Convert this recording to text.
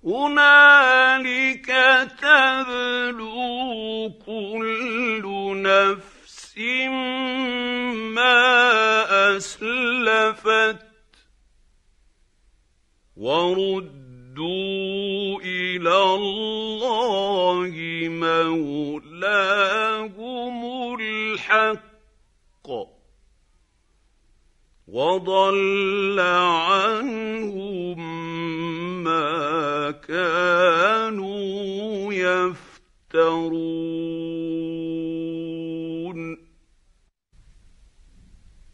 هنالك تبلو كل نفس ما أسلفت وردوا إلى الله مولاهم الحق وضل عنهم